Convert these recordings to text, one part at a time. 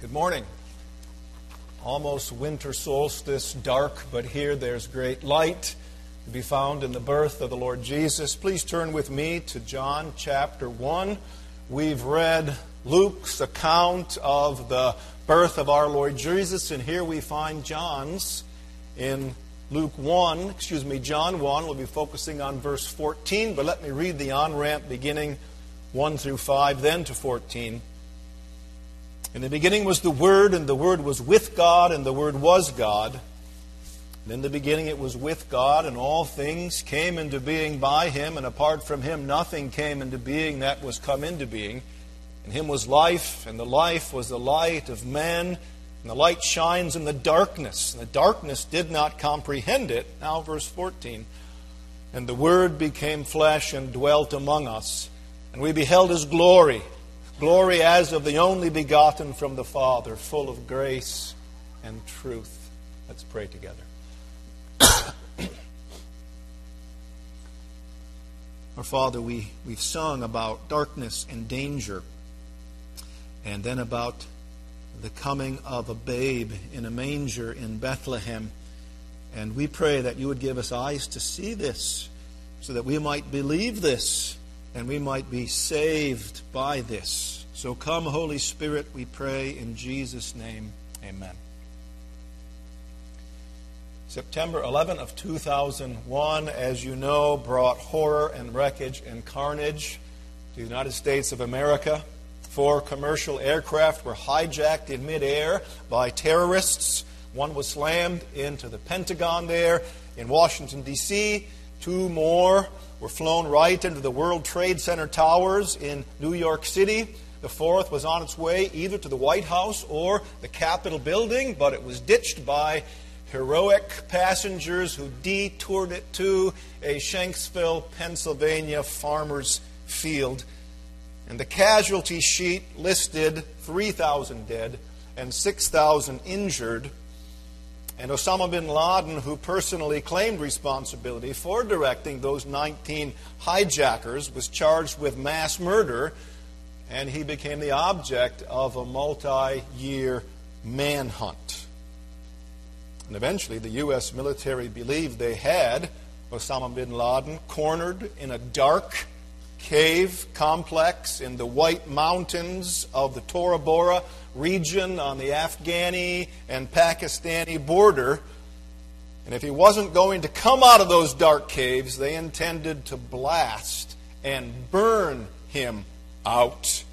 Good morning. Almost winter solstice, dark, but here there's great light to be found in the birth of the Lord Jesus. Please turn with me to John chapter 1. We've read Luke's account of the birth of our Lord Jesus, and here we find John's in John 1. We'll be focusing on verse 14, but let me read the on-ramp beginning 1 through 5, then to 14. In the beginning was the Word, and the Word was with God, and the Word was God. And in the beginning it was with God, and all things came into being by Him, and apart from Him nothing came into being that was come into being. In Him was life, and the life was the light of men, and the light shines in the darkness, and the darkness did not comprehend it. Now verse 14. And the Word became flesh and dwelt among us, and we beheld His glory, glory as of the only begotten from the Father, full of grace and truth. Let's pray together. Our Father, we've sung about darkness and danger, and then about the coming of a babe in a manger in Bethlehem. And we pray that you would give us eyes to see this, so that we might believe this, and we might be saved by this. So come, Holy Spirit, we pray in Jesus' name. Amen. September 11 of 2001, as you know, brought horror and wreckage and carnage to the United States of America. 4 commercial aircraft were hijacked in midair by terrorists. One was slammed into the Pentagon there in Washington, D.C. 2 more were flown right into the World Trade Center towers in New York City. The 4th was on its way either to the White House or the Capitol building, but it was ditched by heroic passengers who detoured it to a Shanksville, Pennsylvania farmer's field. And the casualty sheet listed 3,000 dead and 6,000 injured. And Osama bin Laden, who personally claimed responsibility for directing those 19 hijackers, was charged with mass murder, and he became the object of a multi-year manhunt. And eventually the U.S. military believed they had Osama bin Laden cornered in a dark cave complex in the White Mountains of the Tora Bora region on the Afghani and Pakistani border. And if he wasn't going to come out of those dark caves, they intended to blast and burn him out.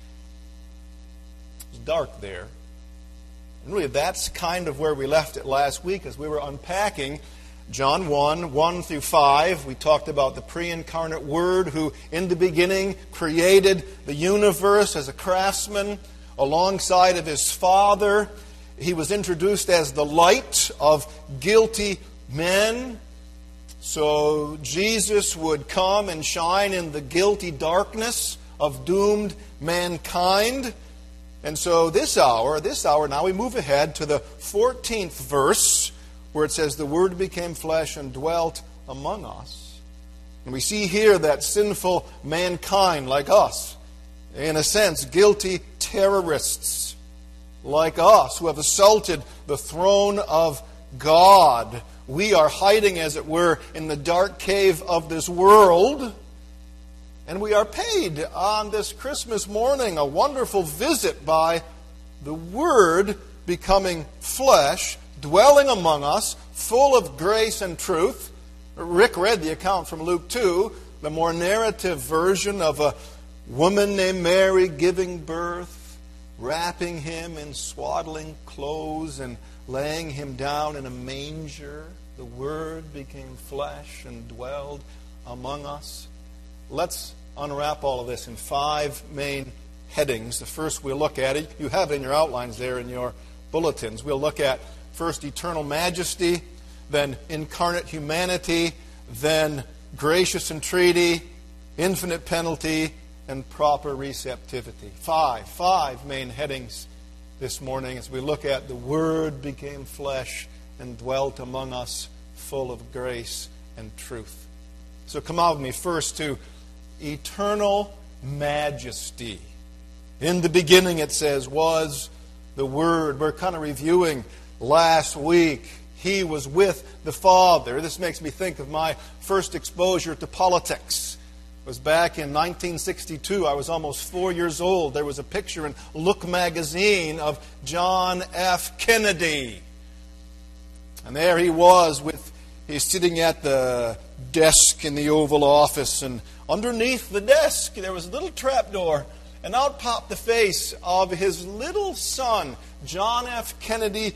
It was dark there. And really, that's kind of where we left it last week as we were unpacking John 1 through 5. We talked about the pre-incarnate Word who in the beginning created the universe as a craftsman alongside of His Father. He was introduced as the light of guilty men. So Jesus would come and shine in the guilty darkness of doomed mankind. And so this hour, now we move ahead to the 14th verse, where it says, the Word became flesh and dwelt among us. And we see here that sinful mankind like us, in a sense, guilty terrorists like us who have assaulted the throne of God. We are hiding, as it were, in the dark cave of this world. And we are paid on this Christmas morning a wonderful visit by the Word becoming flesh, dwelling among us, full of grace and truth. Rick read the account from Luke 2, the more narrative version of a woman named Mary giving birth, wrapping Him in swaddling clothes and laying Him down in a manger. The Word became flesh and dwelled among us. Let's unwrap all of this in 5 main headings. The first we'll look at it. You have it in your outlines there in your bulletins. We'll look at first eternal majesty, then incarnate humanity, then gracious entreaty, infinite penalty, and proper receptivity. 5 main headings this morning as we look at the Word became flesh and dwelt among us, full of grace and truth. So come out with me first to eternal majesty. In the beginning, it says, was the Word. We're kind of reviewing last week. He was with the Father. This makes me think of my first exposure to politics. It was back in 1962. I was almost 4 years old. There was a picture in Look magazine of John F. Kennedy. And there he was he's sitting at the desk in the Oval Office, and underneath the desk there was a little trapdoor, and out popped the face of his little son, John F. Kennedy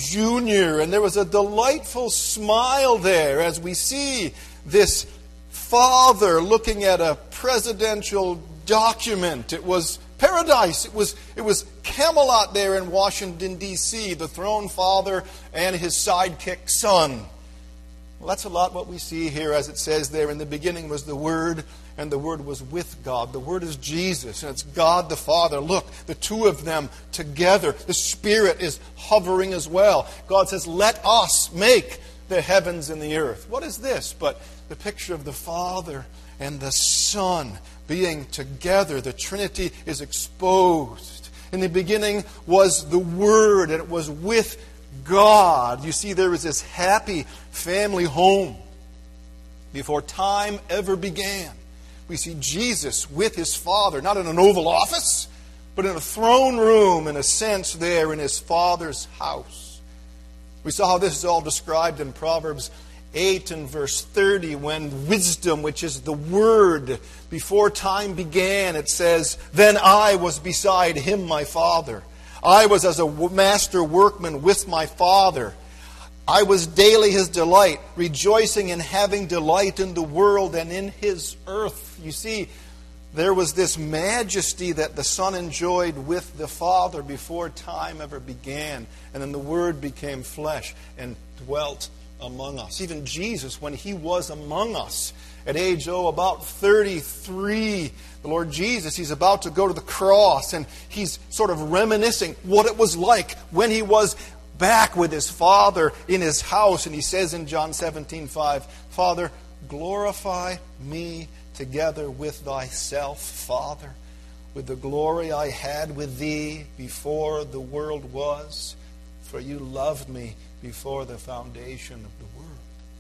Jr. And there was a delightful smile there as we see this father looking at a presidential document. It was paradise. It was Camelot there in Washington, D.C., the throne father and his sidekick son. Well, that's a lot what we see here, as it says there, in the beginning was the Word, and the Word was with God. The Word is Jesus, and it's God the Father. Look, the two of them together. The Spirit is hovering as well. God says, let us make the heavens and the earth. What is this but the picture of the Father and the Son being together? The Trinity is exposed. In the beginning was the Word, and it was with God. You see, there was this happy family home before time ever began. We see Jesus with His Father, not in an Oval Office, but in a throne room, in a sense, there in His Father's house. We saw how this is all described in Proverbs 8 and verse 30, when wisdom, which is the Word, before time began, it says, then I was beside Him, my Father. I was as a master workman with my Father. I was daily His delight, rejoicing in having delight in the world and in His earth. You see, there was this majesty that the Son enjoyed with the Father before time ever began. And then the Word became flesh and dwelt among us. Even Jesus, when He was among us, at age, about 33, the Lord Jesus, He's about to go to the cross, and He's sort of reminiscing what it was like when He was back with His Father in His house. And He says in John 17:5, Father, glorify me together with Thyself, Father, with the glory I had with Thee before the world was, for You loved me before the foundation of the world.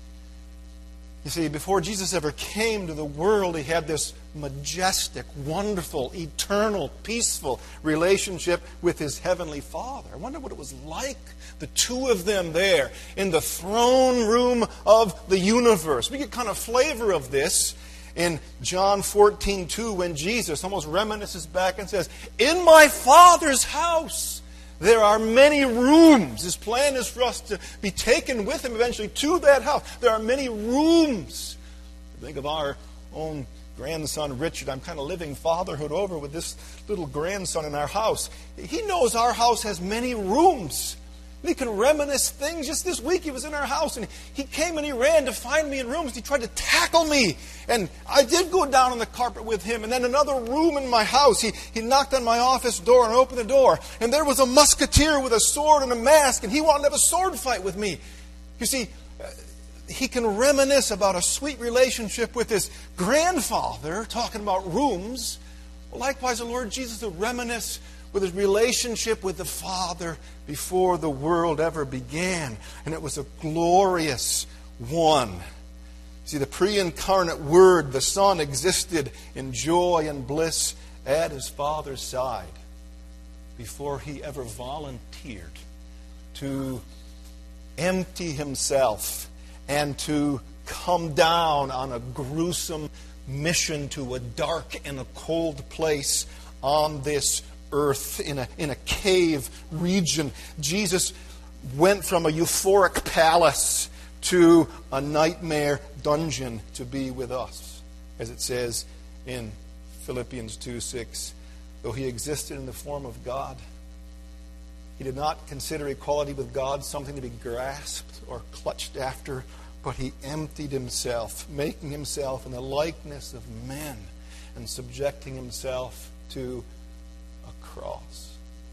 You see, before Jesus ever came to the world, He had this majestic, wonderful, eternal, peaceful relationship with His Heavenly Father. I wonder what it was like, the two of them there in the throne room of the universe. We get kind of flavor of this in John 14:2, when Jesus almost reminisces back and says, in my Father's house there are many rooms. His plan is for us to be taken with Him eventually to that house. There are many rooms. Think of our own grandson, Richard. I'm kind of living fatherhood over with this little grandson in our house. He knows our house has many rooms. And he can reminisce things. Just this week he was in our house, and he came and he ran to find me in rooms. He tried to tackle me. And I did go down on the carpet with him. And then another room in my house, he knocked on my office door and opened the door. And there was a musketeer with a sword and a mask, and he wanted to have a sword fight with me. You see, he can reminisce about a sweet relationship with his grandfather, talking about rooms. Well, likewise, the Lord Jesus will reminisce with His relationship with the Father before the world ever began. And it was a glorious one. See, the pre-incarnate Word, the Son, existed in joy and bliss at His Father's side before He ever volunteered to empty Himself and to come down on a gruesome mission to a dark and a cold place on this earth, in a cave region. Jesus went from a euphoric palace to a nightmare dungeon to be with us. As it says in Philippians 2:6, though He existed in the form of God, He did not consider equality with God something to be grasped or clutched after, but He emptied Himself, making Himself in the likeness of men and subjecting Himself to a cross.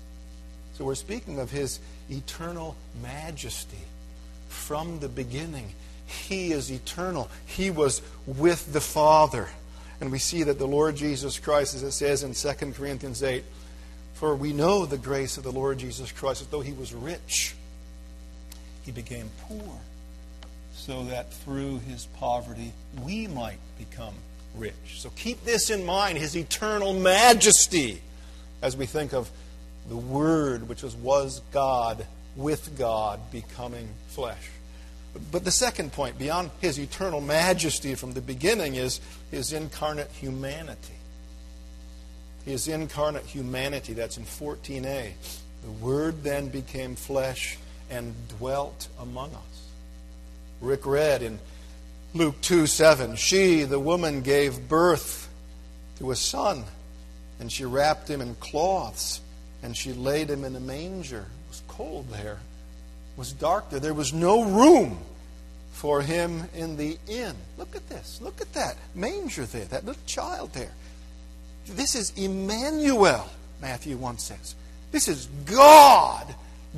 So we're speaking of His eternal majesty from the beginning. He is eternal. He was with the Father. And we see that the Lord Jesus Christ, as it says in 2 Corinthians 8, For we know the grace of the Lord Jesus Christ, that though he was rich, he became poor, so that through his poverty we might become rich. So keep this in mind, his eternal majesty, as we think of the Word, which was God, with God, becoming flesh. But the second point, beyond his eternal majesty from the beginning, is his incarnate humanity. His incarnate humanity, that's in 14a. The Word then became flesh and dwelt among us. Rick read in Luke 2:7, she, the woman, gave birth to a son, and she wrapped him in cloths, and she laid him in a manger. It was cold there. It was dark there. There was no room for him in the inn. Look at this. Look at that manger there, that little child there. This is Emmanuel, Matthew 1 says. This is God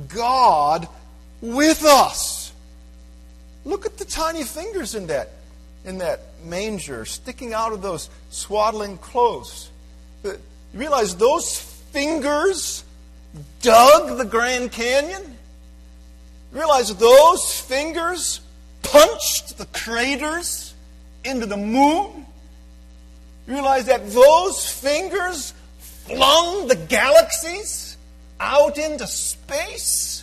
with us. Look at the tiny fingers in that manger sticking out of those swaddling clothes. You realize those fingers dug the Grand Canyon? You realize those fingers punched the craters into the moon? You realize that those fingers flung the galaxies out into space?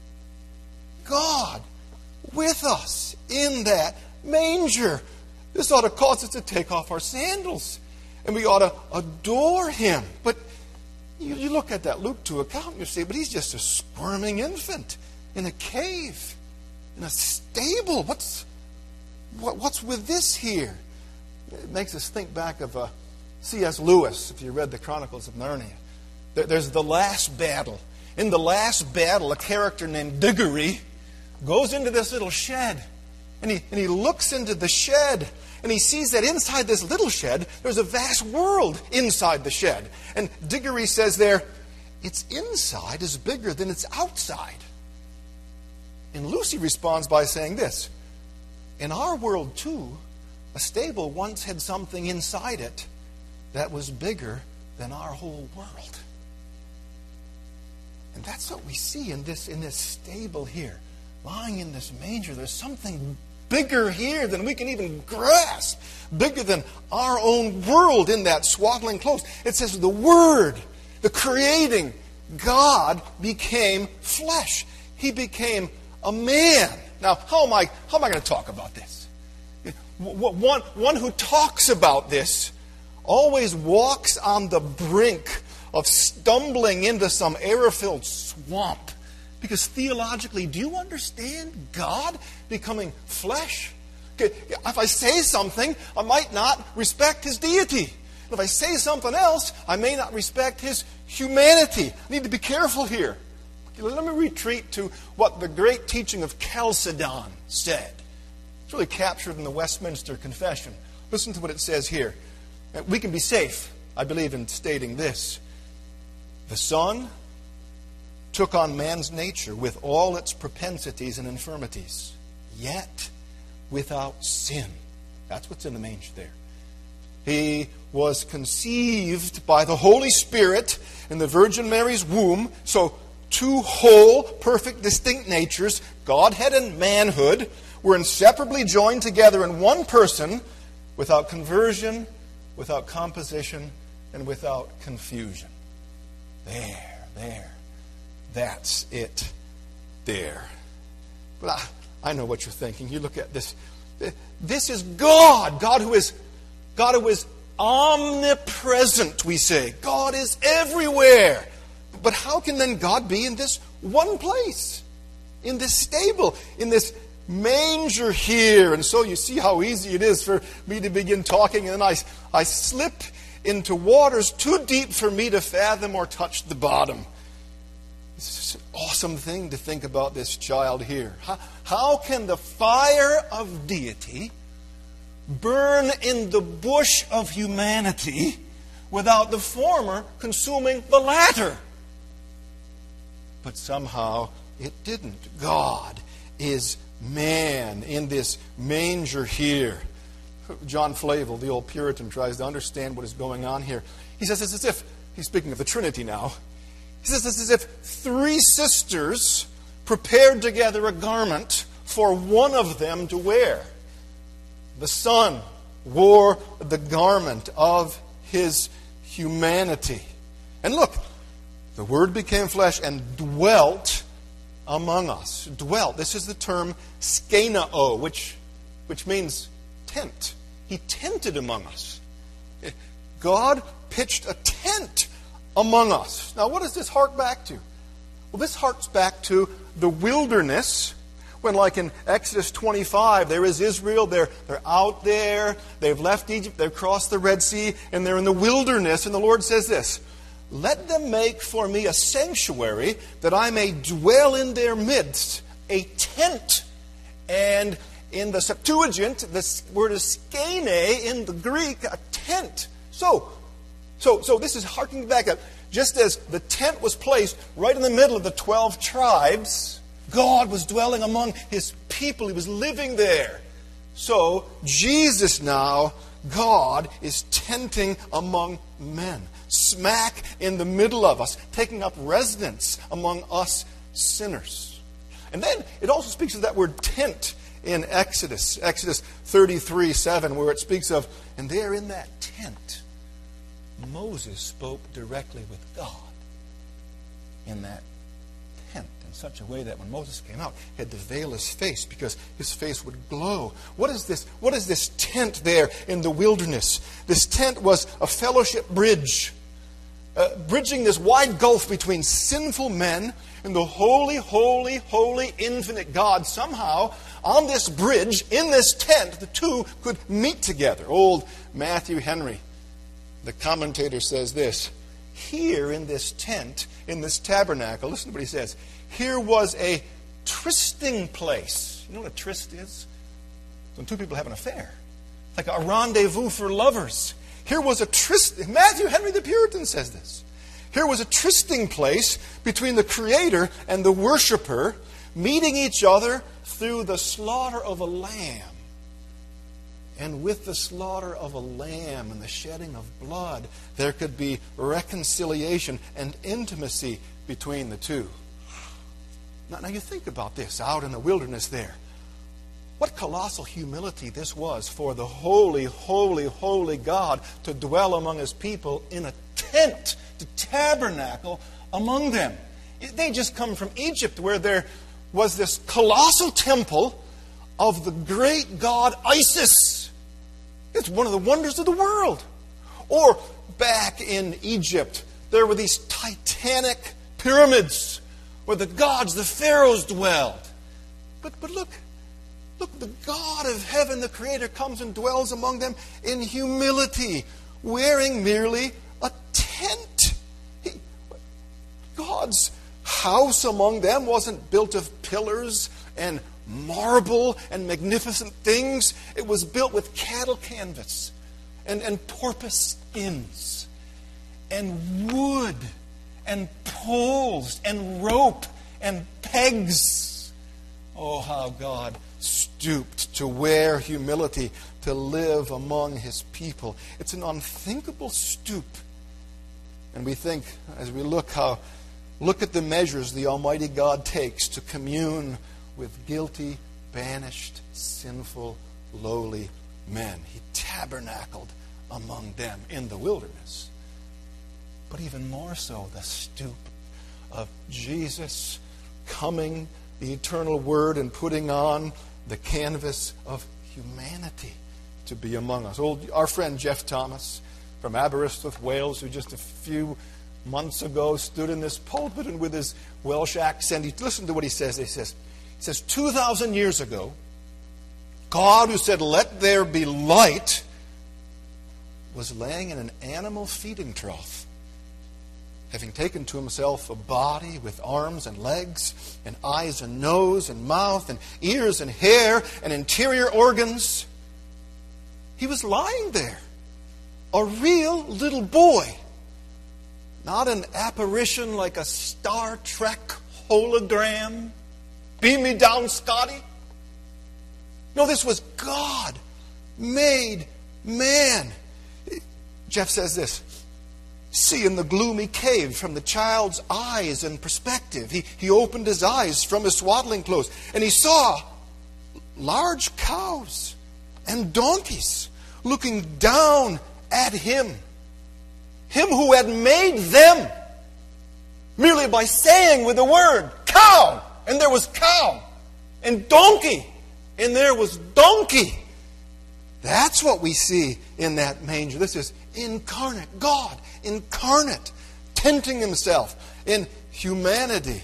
God with us in that manger. This ought to cause us to take off our sandals, and we ought to adore him. But you look at that Luke 2 account and you say, but he's just a squirming infant in a cave, in a stable. What's with this here? It makes us think back of C.S. Lewis, if you read the Chronicles of Narnia. There's the last battle. In the last battle, a character named Diggory goes into this little shed, and he looks into the shed, and he sees that inside this little shed, there's a vast world inside the shed. And Diggory says there, its inside is bigger than its outside. And Lucy responds by saying this, in our world too, a stable once had something inside it that was bigger than our whole world. And that's what we see in this stable here. Lying in this manger, there's something bigger here than we can even grasp. Bigger than our own world in that swaddling clothes. It says the Word, the creating God, became flesh. He became a man. Now, how am I going to talk about this? One who talks about this always walks on the brink of stumbling into some error-filled swamp. Because theologically, do you understand God becoming flesh? If I say something, I might not respect his deity. If I say something else, I may not respect his humanity. I need to be careful here. Let me retreat to what the great teaching of Chalcedon said. It's really captured in the Westminster Confession. Listen to what it says here. We can be safe, I believe, in stating this. The Son took on man's nature with all its propensities and infirmities, yet without sin. That's what's in the manger there. He was conceived by the Holy Spirit in the Virgin Mary's womb, so two whole, perfect, distinct natures, Godhead and manhood, were inseparably joined together in one person without conversion, without composition, and without confusion. There. That's it there. But I know what you're thinking. You look at this. This is God. God who is omnipresent, we say. God is everywhere. But how can then God be in this one place? In this stable, in this manger here. And so you see how easy it is for me to begin talking, and then I slip into waters too deep for me to fathom or touch the bottom. It's an awesome thing to think about this child here. How can the fire of deity burn in the bush of humanity without the former consuming the latter? But somehow it didn't. God is man in this manger here. John Flavel, the old Puritan, tries to understand what is going on here. He says it's as if, he's speaking of the Trinity now, He says it's as if three sisters prepared together a garment for one of them to wear. The Son wore the garment of his humanity. And look, the Word became flesh and dwelt among us. Dwelt. This is the term skenao, which means tent. He tented among us. God pitched a tent among us. Now, what does this hark back to? Well, this harks back to the wilderness, when, like in Exodus 25, there is Israel, they're out there, they've left Egypt, they've crossed the Red Sea, and they're in the wilderness, and the Lord says this, "Let them make for me a sanctuary, that I may dwell in their midst, a tent." And in the Septuagint, this word is skene, in the Greek, a tent. So this is harking back up. Just as the tent was placed right in the middle of the 12 tribes, God was dwelling among his people. He was living there. So Jesus now, God, is tenting among men, smack in the middle of us, taking up residence among us sinners. And then it also speaks of that word tent in Exodus 33:7, where it speaks of, and there in that tent, Moses spoke directly with God in that tent in such a way that when Moses came out, he had to veil his face because his face would glow. What is this? What is this tent there in the wilderness? This tent was a fellowship bridge, bridging this wide gulf between sinful men and the holy, holy, holy, infinite God. Somehow, on this bridge, in this tent, the two could meet together. Old Matthew Henry, the commentator, says this: here in this tent, in this tabernacle, listen to what he says, here was a trysting place. You know what a tryst is? When two people have an affair. Like a rendezvous for lovers. Here was a tryst. Matthew Henry the Puritan says this. Here was a trysting place between the Creator and the worshiper, meeting each other through the slaughter of a lamb. And with the slaughter of a lamb and the shedding of blood, there could be reconciliation and intimacy between the two. Now you think about this out in the wilderness there. What colossal humility this was for the holy, holy, holy God to dwell among his people in a tent, to tabernacle among them. They just come from Egypt, where there was this colossal temple of the great god Isis. It's one of the wonders of the world. Or back in Egypt, there were these titanic pyramids where the gods, the pharaohs, dwelled. But look, the God of heaven, the Creator, comes and dwells among them in humility, wearing merely a tent. God's house among them wasn't built of pillars and marble and magnificent things. It was built with cattle canvas and porpoise skins and wood and poles and rope and pegs. Oh, how God stooped to wear humility, to live among his people. It's an unthinkable stoop. And we think, as we look at the measures the Almighty God takes to commune with guilty, banished, sinful, lowly men. He tabernacled among them in the wilderness. But even more so, the stoop of Jesus coming, the eternal Word, and putting on the canvas of humanity to be among us. Our friend Jeff Thomas from Aberystwyth, Wales, who just a few months ago stood in this pulpit and with his Welsh accent, listen to what he says. He says, 2,000 years ago, God, who said, "Let there be light," was laying in an animal feeding trough, having taken to himself a body with arms and legs and eyes and nose and mouth and ears and hair and interior organs. He was lying there, a real little boy, not an apparition like a Star Trek hologram. Beam me down, Scotty. No, this was God made man. Jeff says this: see in the gloomy cave from the child's eyes and perspective. He opened his eyes from his swaddling clothes, and he saw large cows and donkeys looking down at him. Him who had made them merely by saying with the word, cow, and there was cow, and donkey, and there was donkey. That's what we see in that manger. This is incarnate, God incarnate, tenting himself in humanity.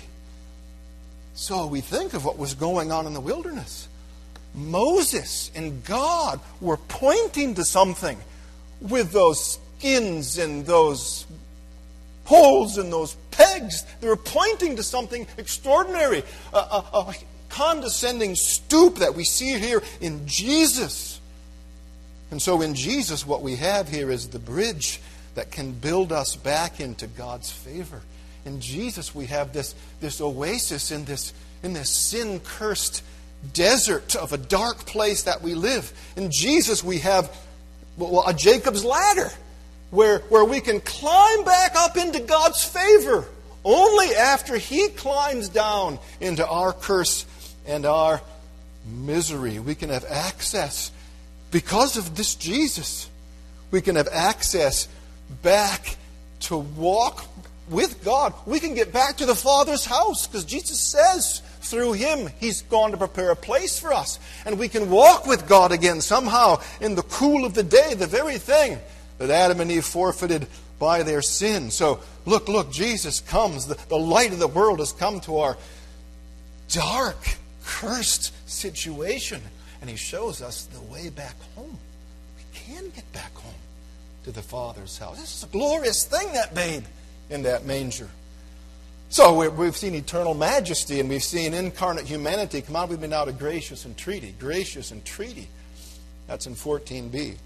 So we think of what was going on in the wilderness. Moses and God were pointing to something with those skins and those poles and those pegs. They were pointing to something extraordinary, a condescending stoop that we see here in Jesus. And so in Jesus, what we have here is the bridge that can build us back into God's favor. In Jesus, we have this oasis in this sin-cursed desert of a dark place that we live. In Jesus, we have a Jacob's ladder where we can climb back up into God's favor only after He climbs down into our curse and our misery. We can have access, because of this Jesus, we can have access back to walk with God. We can get back to the Father's house because Jesus says through Him He's gone to prepare a place for us. And we can walk with God again somehow in the cool of the day, the very thing that Adam and Eve forfeited by their sin. So look, Jesus comes. The light of the world has come to our dark, cursed situation. And He shows us the way back home. We can get back home to the Father's house. This is a glorious thing, that babe in that manger. So we've seen eternal majesty and we've seen incarnate humanity. Come on, we've been out of gracious entreaty. Gracious entreaty. That's in 14b. It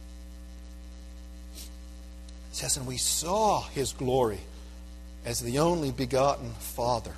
says, and we saw His glory as the only begotten Father,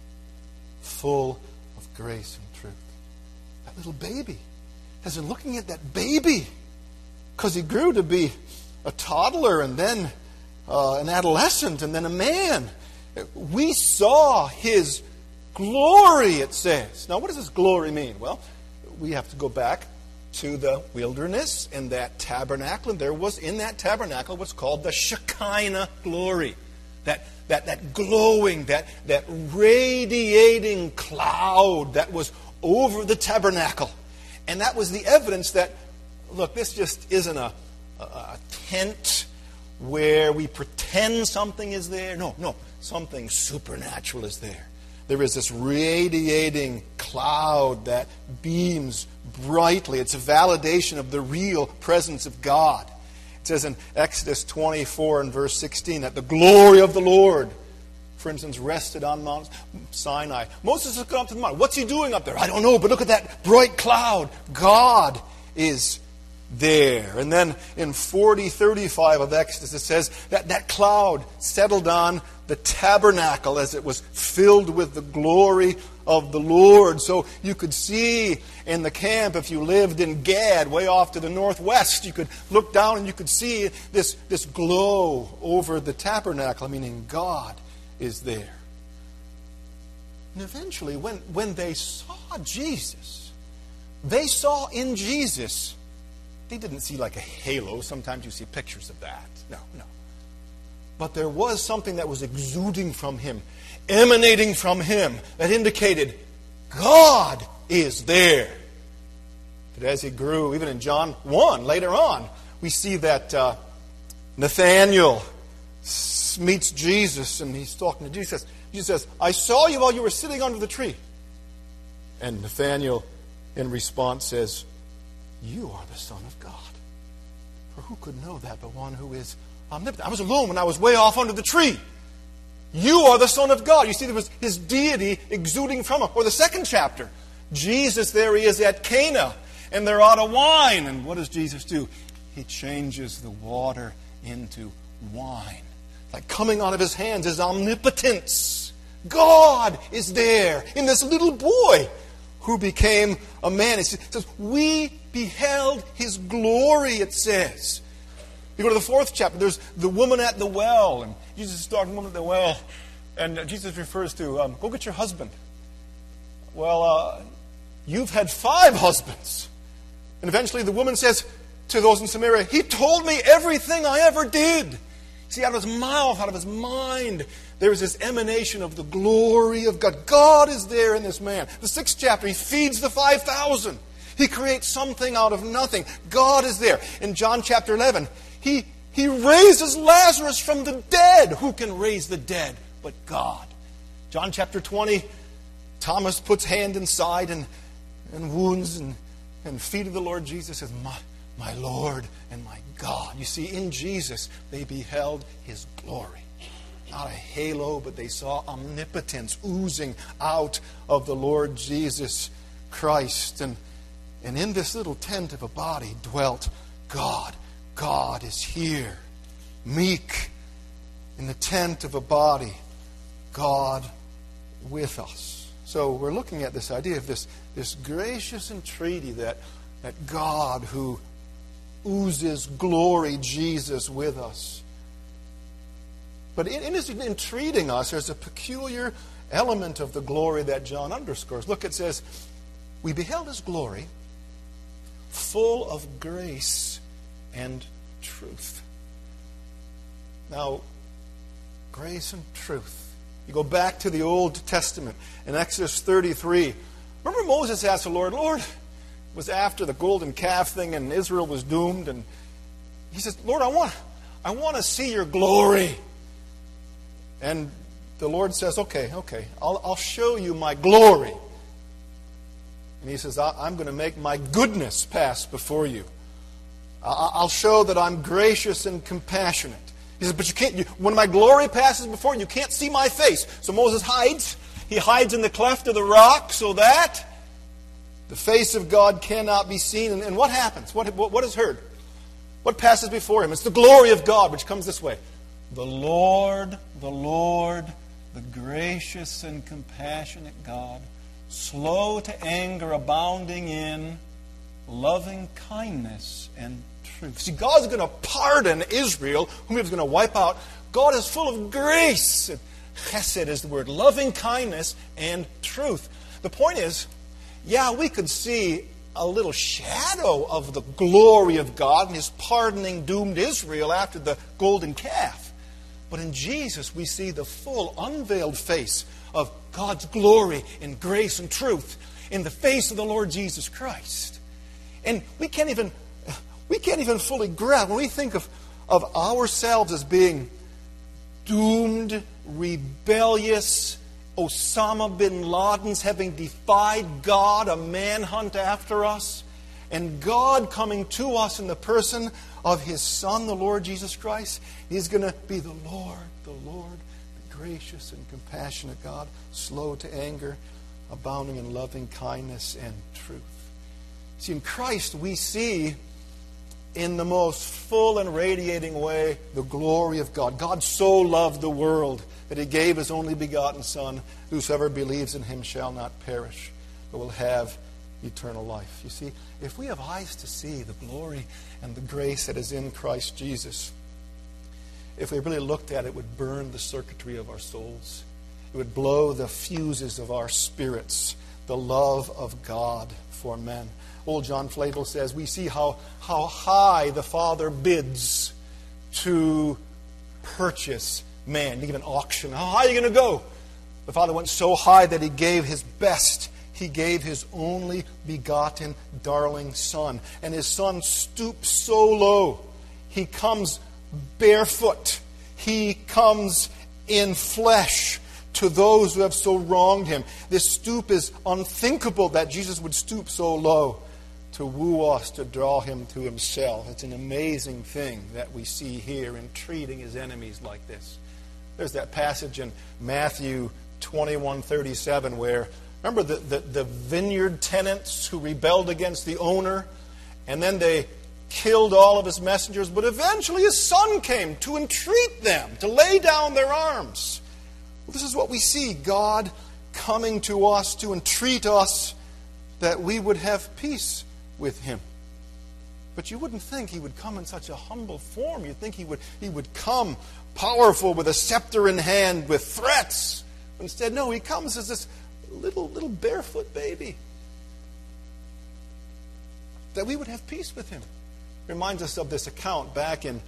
full of grace and truth. That little baby has been looking at that baby because he grew to be a toddler and then an adolescent and then a man. We saw His glory, it says. Now, what does this glory mean? Well, we have to go back to the wilderness and that tabernacle. And there was in that tabernacle what's called the Shekinah glory. That glowing, that radiating cloud that was over the tabernacle. And that was the evidence that, look, this just isn't a tent where we pretend something is there. No, something supernatural is there. There is this radiating cloud that beams brightly. It's a validation of the real presence of God. It says in Exodus 24 and verse 16 that the glory of the Lord, for instance, rested on Mount Sinai. Moses has gone up to the mountain. What's he doing up there? I don't know, but look at that bright cloud. God is there. And then in 40:35 of Exodus, it says that cloud settled on the tabernacle as it was filled with the glory of the Lord. So you could see in the camp, if you lived in Gad, way off to the northwest, you could look down and you could see this glow over the tabernacle, meaning God is there. And eventually, when they saw Jesus, they saw in Jesus, they didn't see like a halo. Sometimes you see pictures of that. No. But there was something that was exuding from Him, emanating from Him, that indicated God is there. But as He grew, even in John 1, later on, we see that Nathanael meets Jesus, and he's talking to Jesus. Jesus says, I saw you while you were sitting under the tree. And Nathanael, in response, says, you are the Son of God. For who could know that but one who is omnipotent? I was alone when I was way off under the tree. You are the Son of God. You see, there was His deity exuding from Him. Or the second chapter, Jesus, there He is at Cana, and they're out of wine. And what does Jesus do? He changes the water into wine. Like coming out of His hands is omnipotence. God is there in this little boy who became a man. It says, we beheld His glory, it says. You go to the 4th chapter, there's the woman at the well. And Jesus is talking to the woman at the well. And Jesus refers to, go get your husband. Well, you've had 5 husbands. And eventually the woman says to those in Samaria, he told me everything I ever did. See, out of his mouth, out of his mind, there is this emanation of the glory of God. God is there in this man. The 6th chapter, he feeds the 5,000. He creates something out of nothing. God is there. In John chapter 11, he raises Lazarus from the dead. Who can raise the dead but God? John chapter 20, Thomas puts hand inside and wounds and feet of the Lord Jesus, says, my Lord and my God. You see, in Jesus, they beheld His glory. Not a halo, but they saw omnipotence oozing out of the Lord Jesus Christ. And in this little tent of a body dwelt God. God is here, meek, in the tent of a body, God with us. So we're looking at this idea of this gracious entreaty that God who oozes glory, Jesus with us. But in his entreating us, there's a peculiar element of the glory that John underscores. Look, it says, we beheld His glory, full of grace and truth. Now, grace and truth. You go back to the Old Testament in Exodus 33. Remember Moses asked the Lord, it was after the golden calf thing and Israel was doomed, and he says, Lord, I want to see your glory. And the Lord says, okay, I'll show you my glory. And he says, I'm going to make my goodness pass before you. I'll show that I'm gracious and compassionate. He says, but you can't. When my glory passes before you, you can't see my face. So Moses hides. He hides in the cleft of the rock so that the face of God cannot be seen. And what happens? What is heard? What passes before him? It's the glory of God, which comes this way. The Lord, the gracious and compassionate God, slow to anger, abounding in loving kindness and truth. See, God's going to pardon Israel, whom He was going to wipe out. God is full of grace. Chesed is the word. Loving kindness and truth. The point is, we could see a little shadow of the glory of God and His pardoning doomed Israel after the golden calf. But in Jesus, we see the full, unveiled face of God's glory and grace and truth in the face of the Lord Jesus Christ. And we can't even fully grasp, when we think of ourselves as being doomed, rebellious, Osama bin Laden's having defied God, a manhunt after us, and God coming to us in the person of His Son, the Lord Jesus Christ. He's going to be the Lord, the gracious and compassionate God, slow to anger, abounding in loving kindness and truth. See, in Christ we see in the most full and radiating way the glory of God. God so loved the world that He gave His only begotten Son. Whosoever believes in Him shall not perish, but will have eternal life. You see, if we have eyes to see the glory and the grace that is in Christ Jesus, if we really looked at it, it would burn the circuitry of our souls. It would blow the fuses of our spirits, the love of God for men. Old John Flavel says, we see how high the Father bids to purchase man. You give an auction. How high are you going to go? The Father went so high that He gave His best. He gave His only begotten darling Son. And His Son stoops so low. He comes barefoot. He comes in flesh to those who have so wronged Him. This stoop is unthinkable, that Jesus would stoop so low to woo us, to draw Him to Himself. It's an amazing thing that we see here in treating His enemies like this. There's that passage in Matthew 21:37 where, remember the vineyard tenants who rebelled against the owner, and then they killed all of his messengers, but eventually his Son came to entreat them, to lay down their arms. Well, this is what we see, God coming to us to entreat us that we would have peace with Him. But you wouldn't think he would come in such a humble form. You'd think he would come powerful with a scepter in hand with threats. Instead, no, he comes as this little barefoot baby. That we would have peace with him. Reminds us of this account back in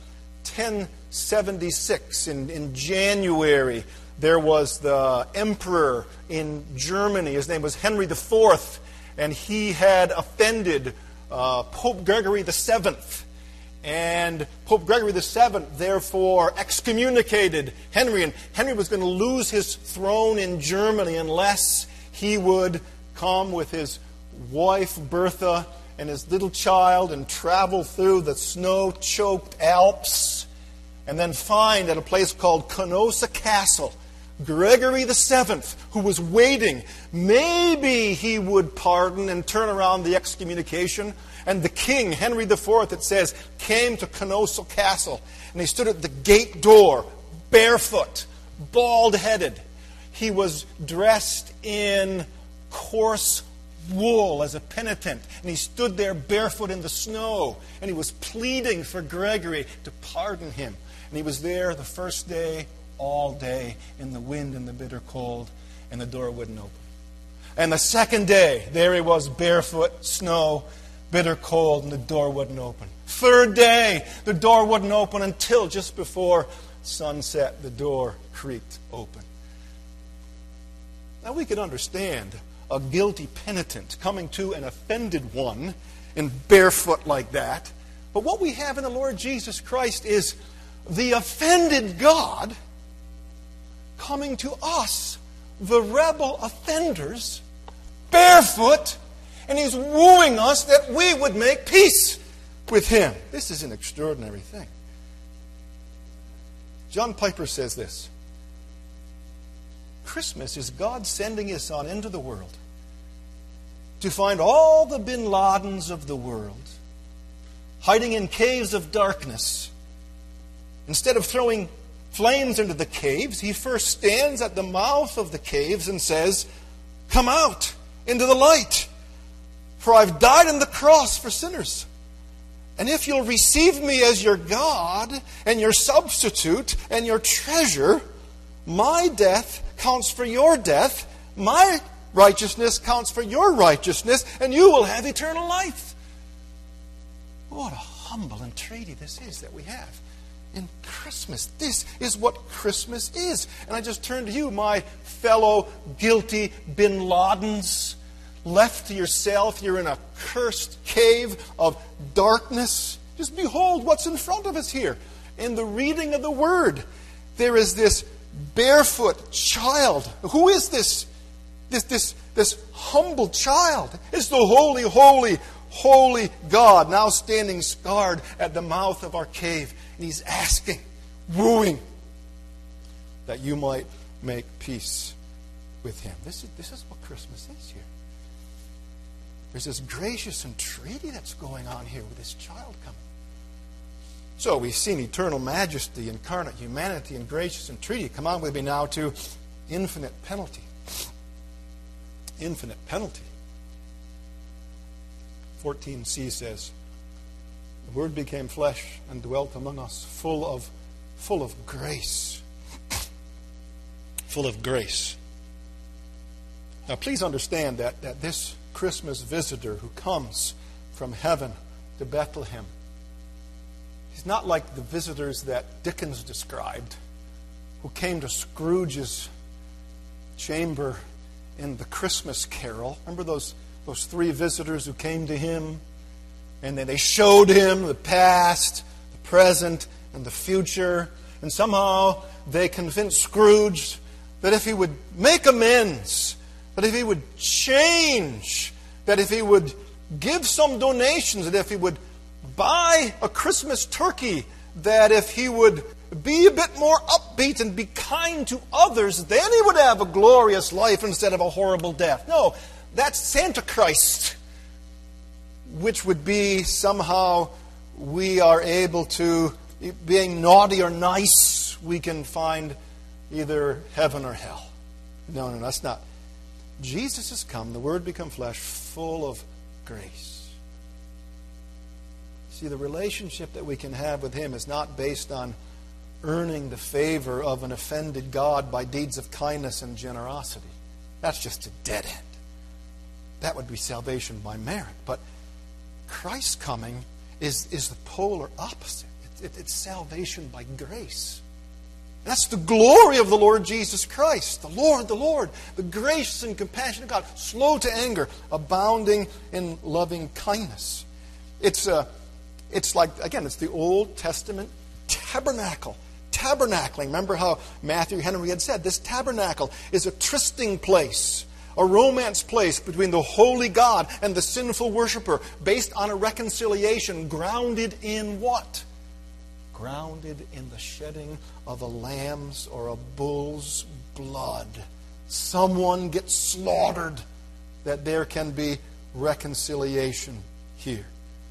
1076 in January. There was the emperor in Germany. His name was Henry IV. And he had offended Pope Gregory VII. And Pope Gregory VII, therefore, excommunicated Henry. And Henry was going to lose his throne in Germany unless he would come with his wife, Bertha, and his little child and travel through the snow-choked Alps and then find at a place called Canossa Castle Gregory VII, who was waiting. Maybe he would pardon and turn around the excommunication. And the king, Henry IV, it says, came to Canossa Castle. And he stood at the gate door, barefoot, bald-headed. He was dressed in coarse wool as a penitent. And he stood there barefoot in the snow. And he was pleading for Gregory to pardon him. And he was there the first day, all day, in the wind and the bitter cold, and the door wouldn't open. And the second day, there he was, barefoot, snow, bitter cold, and the door wouldn't open. Third day, the door wouldn't open until just before sunset, the door creaked open. Now we can understand a guilty penitent coming to an offended one in barefoot like that. But what we have in the Lord Jesus Christ is the offended God coming to us, the rebel offenders, barefoot, and he's wooing us that we would make peace with him. This is an extraordinary thing. John Piper says this: Christmas is God sending His Son into the world to find all the bin Ladens of the world hiding in caves of darkness. Instead of throwing flames into the caves, He first stands at the mouth of the caves and says, "Come out into the light, for I've died on the cross for sinners. And if you'll receive me as your God and your substitute and your treasure, my death counts for your death, my righteousness counts for your righteousness, and you will have eternal life." What a humble entreaty this is that we have in Christmas. This is what Christmas is. And I just turn to you, my fellow guilty bin Ladens. Left to yourself, you're in a cursed cave of darkness. Just behold what's in front of us here. In the reading of the Word, there is this barefoot child. Who is this? This humble child. It's the holy, holy, holy God now standing scarred at the mouth of our cave. And He's asking, wooing, that you might make peace with Him. This is what Christmas is here. There's this gracious entreaty that's going on here with this child coming. So we've seen eternal majesty, incarnate humanity, and gracious entreaty. Come on with me now to infinite penalty. Infinite penalty. 14c says, "The Word became flesh and dwelt among us, full of grace." Full of grace. Now please understand that this Christmas visitor who comes from heaven to Bethlehem, he's not like the visitors that Dickens described, who came to Scrooge's chamber in the Christmas Carol. Remember those three visitors who came to him? And then they showed him the past, the present, and the future. And somehow they convinced Scrooge that if he would make amends, that if he would change, that if he would give some donations, that if he would buy a Christmas turkey, that if he would be a bit more upbeat and be kind to others, then he would have a glorious life instead of a horrible death. No, that's Santa Christ, which would be somehow we are able to, being naughty or nice, we can find either heaven or hell. No, that's not. Jesus has come, the Word become flesh, full of grace. See, the relationship that we can have with Him is not based on earning the favor of an offended God by deeds of kindness and generosity. That's just a dead end. That would be salvation by merit. But Christ's coming is the polar opposite. It's salvation by grace. That's the glory of the Lord Jesus Christ. The Lord, the gracious and compassionate God, slow to anger, abounding in loving kindness. It's like, again, it's the Old Testament tabernacle. Tabernacling. Remember how Matthew Henry had said, this tabernacle is a trysting place, a romance place between the holy God and the sinful worshiper, based on a reconciliation grounded in what? Grounded in the shedding of a lamb's or a bull's blood. Someone gets slaughtered that there can be reconciliation here.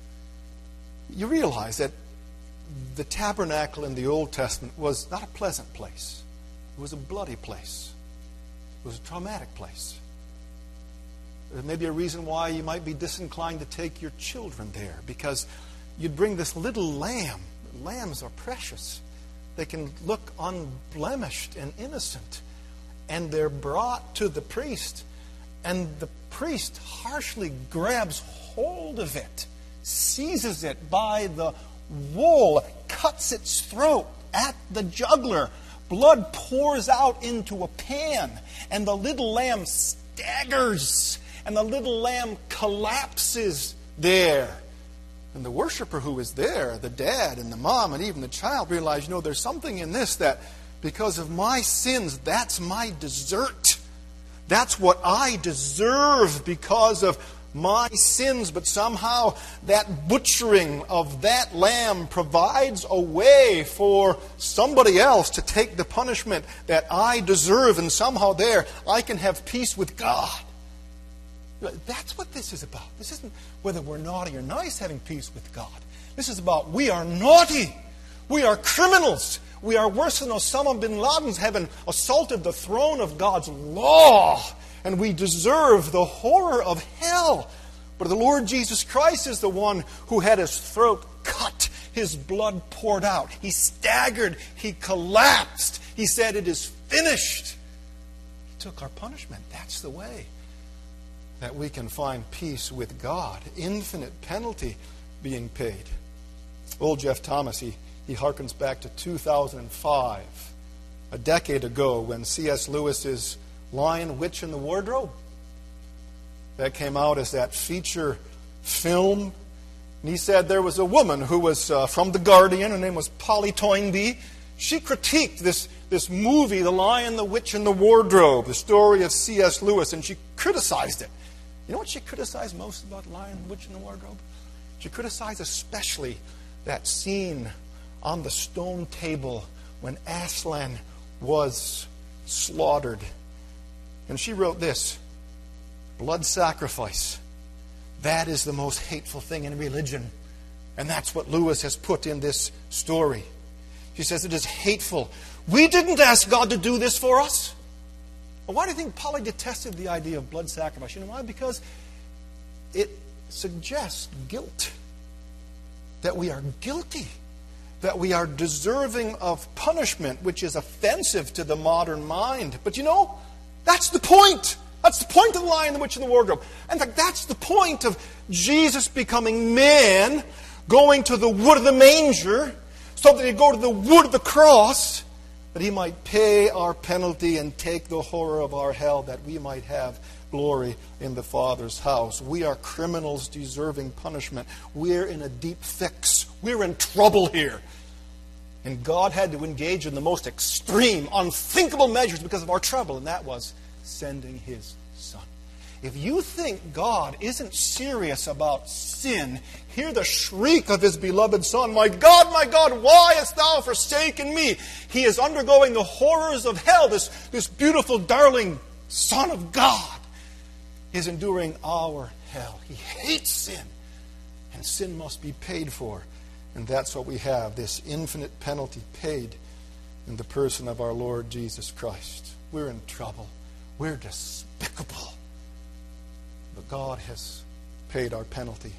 You realize that the tabernacle in the Old Testament was not a pleasant place. It was a bloody place. It was a traumatic place. There may be a reason why you might be disinclined to take your children there, because you'd bring this little lamb. Lambs are precious. They can look unblemished and innocent. And they're brought to the priest. And the priest harshly grabs hold of it, seizes it by the wool, cuts its throat at the jugular. Blood pours out into a pan. And the little lamb staggers. And the little lamb collapses there. And the worshiper who is there, the dad and the mom and even the child, realize, there's something in this that because of my sins, that's my dessert. That's what I deserve because of my sins. But somehow that butchering of that lamb provides a way for somebody else to take the punishment that I deserve. And somehow there I can have peace with God. That's what this is about. This isn't whether we're naughty or nice having peace with God. This is about we are naughty. We are criminals. We are worse than Osama bin Laden's having assaulted the throne of God's law. And we deserve the horror of hell. But the Lord Jesus Christ is the one who had his throat cut, his blood poured out. He staggered. He collapsed. He said, "It is finished." He took our punishment. That's the way that we can find peace with God. Infinite penalty being paid. Old Jeff Thomas, he harkens back to 2005, a decade ago, when C.S. Lewis's Lion, Witch, and the Wardrobe, that came out as that feature film. And he said there was a woman who was from The Guardian. Her name was Polly Toynbee. She critiqued this movie, The Lion, the Witch, and the Wardrobe, the story of C.S. Lewis, and she criticized it. You know what she criticized most about Lion, the Witch, and the Wardrobe? She criticized especially that scene on the stone table when Aslan was slaughtered. And she wrote this: blood sacrifice. That is the most hateful thing in religion. And that's what Lewis has put in this story. She says it is hateful. We didn't ask God to do this for us. Well, why do you think Polly detested the idea of blood sacrifice? You know why? Because it suggests guilt. That we are guilty. That we are deserving of punishment, which is offensive to the modern mind. But that's the point. That's the point of the Lion, the Witch, and the Wardrobe. In fact, that's the point of Jesus becoming man, going to the wood of the manger, so that he'd go to the wood of the cross, that he might pay our penalty and take the horror of our hell, that we might have glory in the Father's house. We are criminals deserving punishment. We're in a deep fix. We're in trouble here. And God had to engage in the most extreme, unthinkable measures because of our trouble, and that was sending His Son. If you think God isn't serious about sin, hear the shriek of His beloved Son, my God, why hast thou forsaken me?" He is undergoing the horrors of hell. This beautiful, darling Son of God is enduring our hell. He hates sin, and sin must be paid for. And that's what we have, this infinite penalty paid in the person of our Lord Jesus Christ. We're in trouble. We're despicable. But God has paid our penalty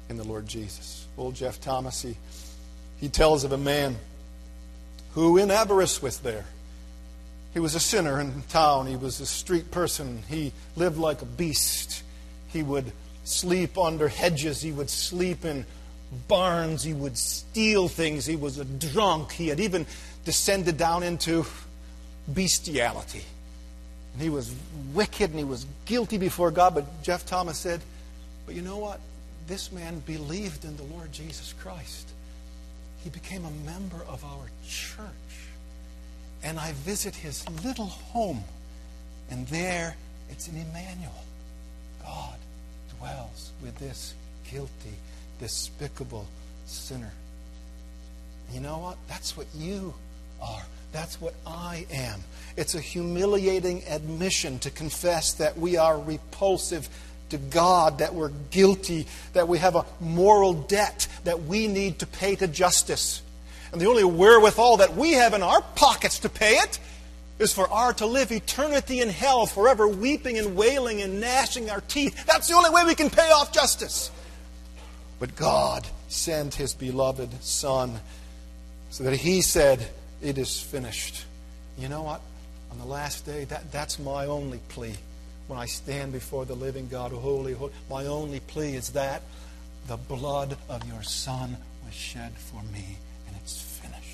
in the Lord Jesus. Old Jeff Thomas, he tells of a man who in Aberystwyth was there. He was a sinner in town. He was a street person. He lived like a beast. He would sleep under hedges. He would sleep in barns. He would steal things. He was a drunk. He had even descended down into bestiality. And he was wicked and he was guilty before God. But Jeff Thomas said, but you know what? This man believed in the Lord Jesus Christ. He became a member of our church. And I visit his little home. And there, it's an Emmanuel. God dwells with this guilty, despicable sinner. And you know what? That's what you are. That's what I am. It's a humiliating admission to confess that we are repulsive to God, that we're guilty, that we have a moral debt that we need to pay to justice. And the only wherewithal that we have in our pockets to pay it is for our to live eternity in hell, forever weeping and wailing and gnashing our teeth. That's the only way we can pay off justice. But God sent His beloved Son so that He said, it is finished. You know what? On the last day, that's my only plea. When I stand before the living God, holy, holy, my only plea is that the blood of your Son was shed for me, and it's finished.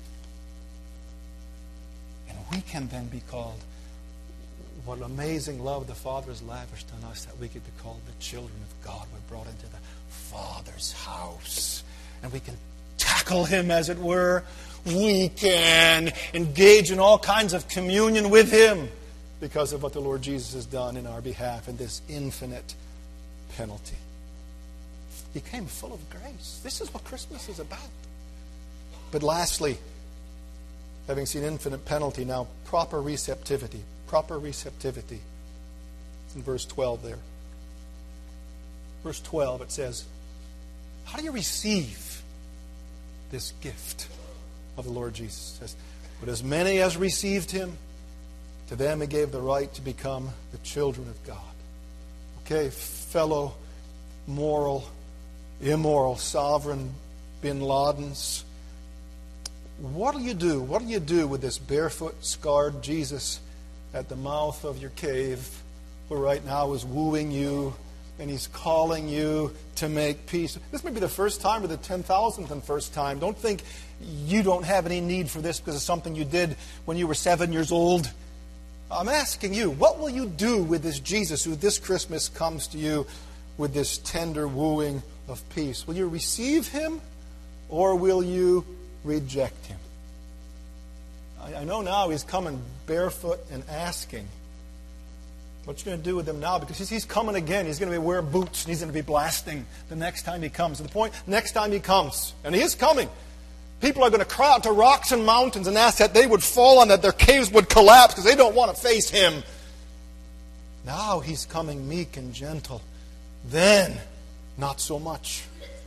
And we can then be called, what amazing love the Father has lavished on us, that we could be called the children of God. We're brought into the Father's house. And we can tackle Him, as it were. We can engage in all kinds of communion with Him because of what the Lord Jesus has done in our behalf in this infinite penalty. He came full of grace. This is what Christmas is about. But lastly, having seen infinite penalty, now proper receptivity. Proper receptivity. It's in verse 12 there. Verse 12, it says, how do you receive this gift of the Lord Jesus? It says, but as many as received Him, to them He gave the right to become the children of God. Okay, fellow moral, immoral, sovereign bin Ladens. What do you do? What do you do with this barefoot, scarred Jesus at the mouth of your cave, who right now is wooing you and He's calling you to make peace? This may be the first time or the 10,000th and first time. Don't think you don't have any need for this because of something you did when you were 7 years old. I'm asking you, what will you do with this Jesus who this Christmas comes to you with this tender wooing of peace? Will you receive Him or will you reject Him? I know now He's coming barefoot and asking. What you going to do with Him now? Because He's coming again. He's going to be wearing boots and He's going to be blasting the next time He comes. To the point, next time He comes, and He is coming, people are going to cry out to rocks and mountains and ask that they would fall and that their caves would collapse because they don't want to face Him. Now He's coming meek and gentle. Then, not so much.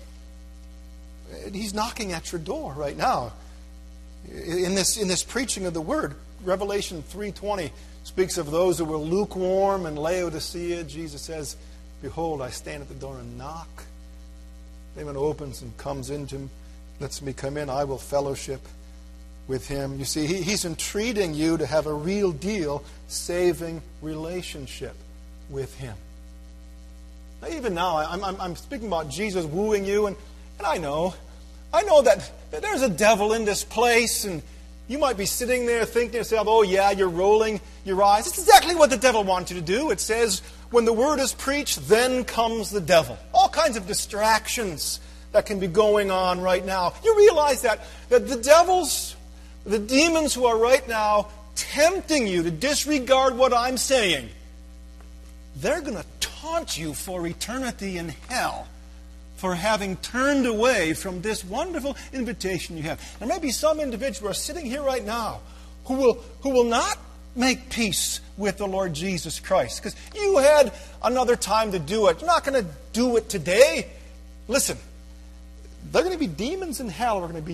He's knocking at your door right now. In this preaching of the Word, Revelation 3:20 speaks of those who were lukewarm and Laodicea. Jesus says, behold, I stand at the door and knock. If anyone opens and comes into lets me come in, I will fellowship with him. You see, He's entreating you to have a real deal, saving relationship with Him. Now, even now, I'm speaking about Jesus wooing you, and I know that there's a devil in this place, and you might be sitting there thinking to yourself, oh yeah, you're rolling your eyes. It's exactly what the devil wants you to do. It says, when the Word is preached, then comes the devil. All kinds of distractions that can be going on right now. You realize that the demons who are right now tempting you to disregard what I'm saying, they're going to taunt you for eternity in hell for having turned away from this wonderful invitation you have. There may be some individuals who are sitting here right now who will not make peace with the Lord Jesus Christ because you had another time to do it. You're not going to do it today. Listen, there are going to be demons in hell who are going to be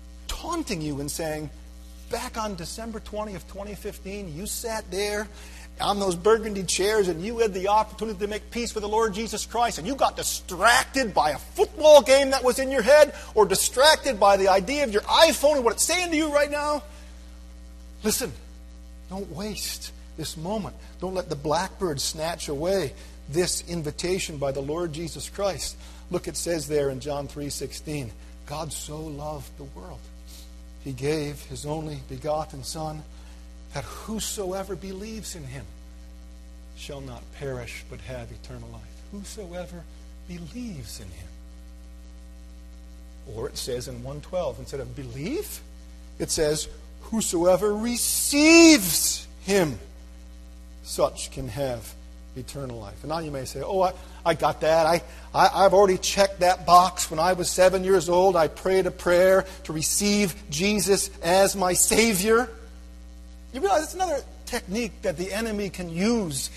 taunting you and saying, back on December 20th, 2015, you sat there on those burgundy chairs and you had the opportunity to make peace with the Lord Jesus Christ and you got distracted by a football game that was in your head or distracted by the idea of your iPhone and what it's saying to you right now, listen, don't waste this moment. Don't let the blackbird snatch away this invitation by the Lord Jesus Christ. Look, it says there in John 3:16, God so loved the world, He gave His only begotten Son, that whosoever believes in Him shall not perish but have eternal life. Whosoever believes in Him. Or it says in 1:12, instead of believe, it says, whosoever receives Him, such can have eternal life. And now you may say, oh, I got that. I've already checked that box. When I was 7 years old, I prayed a prayer to receive Jesus as my Savior. You realize it's another technique that the enemy can use.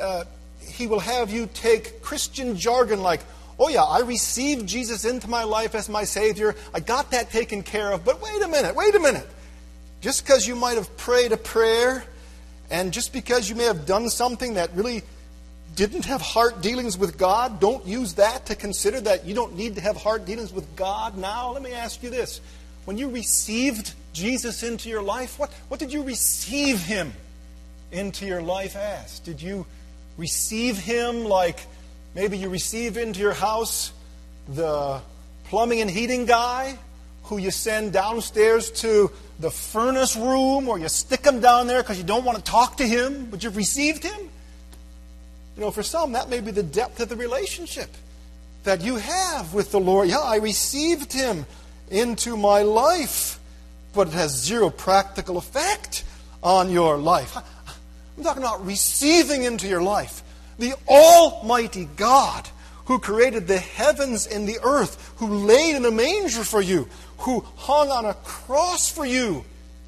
He will have you take Christian jargon like, oh yeah, I received Jesus into my life as my Savior. I got that taken care of. But wait a minute. Just because you might have prayed a prayer, and just because you may have done something that really didn't have heart dealings with God, don't use that to consider that you don't need to have heart dealings with God now. Let me ask you this. When you received Jesus into your life, what did you receive Him into your life as? Did you receive Him like maybe you receive into your house the plumbing and heating guy who you send downstairs to the furnace room, or you stick him down there because you don't want to talk to him, but you've received Him? You know, for some, that may be the depth of the relationship that you have with the Lord. Yeah, I received Him into my life, but it has zero practical effect on your life. I'm talking about receiving into your life the Almighty God who created the heavens and the earth, who laid in a manger for you, who hung on a cross for you.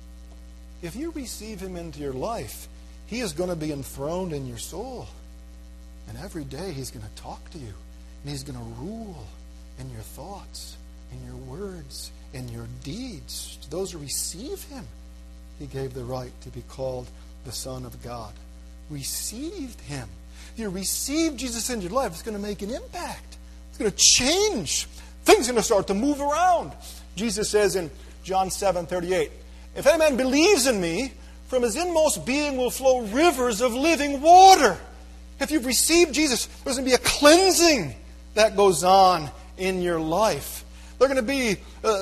If you receive Him into your life, He is going to be enthroned in your soul. And every day He's going to talk to you. And He's going to rule in your thoughts, in your words, in your deeds. To those who receive Him, He gave the right to be called the Son of God. Received Him. You receive Jesus into your life, it's going to make an impact. It's going to change. Things are going to start to move around. Jesus says in John 7:38, if any man believes in me, from his inmost being will flow rivers of living water. If you've received Jesus, there's going to be a cleansing that goes on in your life. There's going to be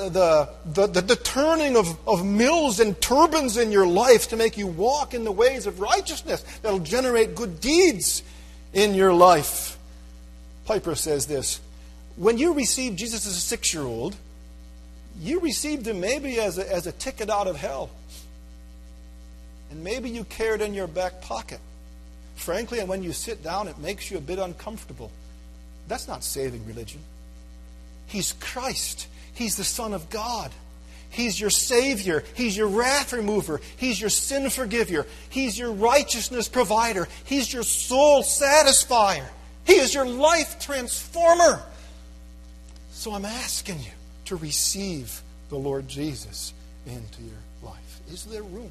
the turning of mills and turbines in your life to make you walk in the ways of righteousness that will generate good deeds in your life. Piper says this, when you received Jesus as a 6-year-old, you received Him maybe as a ticket out of hell. And maybe you carried it in your back pocket. Frankly, and when you sit down, it makes you a bit uncomfortable. That's not saving religion. He's Christ. He's the Son of God. He's your Savior. He's your wrath remover. He's your sin forgiver. He's your righteousness provider. He's your soul satisfier. He is your life transformer. So I'm asking you to receive the Lord Jesus into your life. Is there room?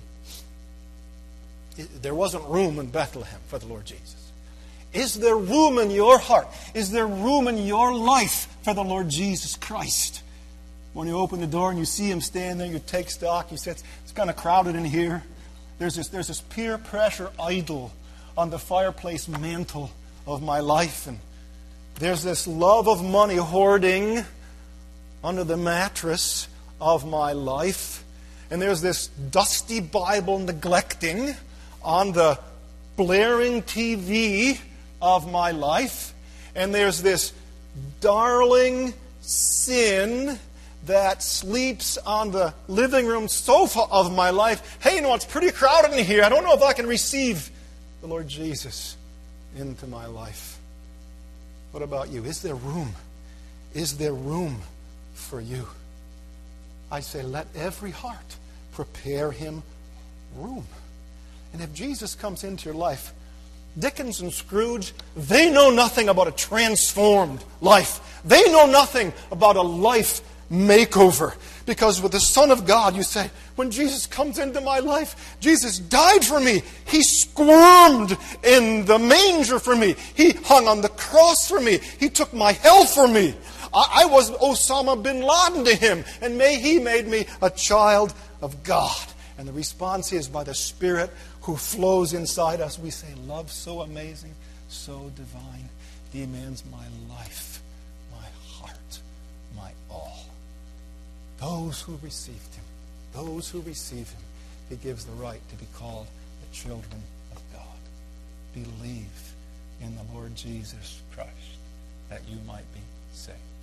There wasn't room in Bethlehem for the Lord Jesus. Is there room in your heart? Is there room in your life for the Lord Jesus Christ? When you open the door and you see Him standing there, you take stock, you say, it's kind of crowded in here. There's this peer pressure idol on the fireplace mantle of my life. And there's this love of money hoarding under the mattress of my life. And there's this dusty Bible neglecting on the blaring TV of my life. And there's this darling sin that sleeps on the living room sofa of my life. Hey, you know, it's pretty crowded in here. I don't know if I can receive the Lord Jesus into my life. What about you? Is there room? Is there room for you? I say, let every heart prepare Him room. And if Jesus comes into your life, Dickens and Scrooge, they know nothing about a transformed life. They know nothing about a life makeover. Because with the Son of God, you say, when Jesus comes into my life, Jesus died for me. He squirmed in the manger for me. He hung on the cross for me. He took my hell for me. I was Osama bin Laden to him. And he made me a child of God. And the response is by the Spirit who flows inside us. We say, love so amazing, so divine, demands my life, my heart, my all. Those who received him, those who receive him, he gives the right to be called the children of God. Believe in the Lord Jesus Christ that you might be saved.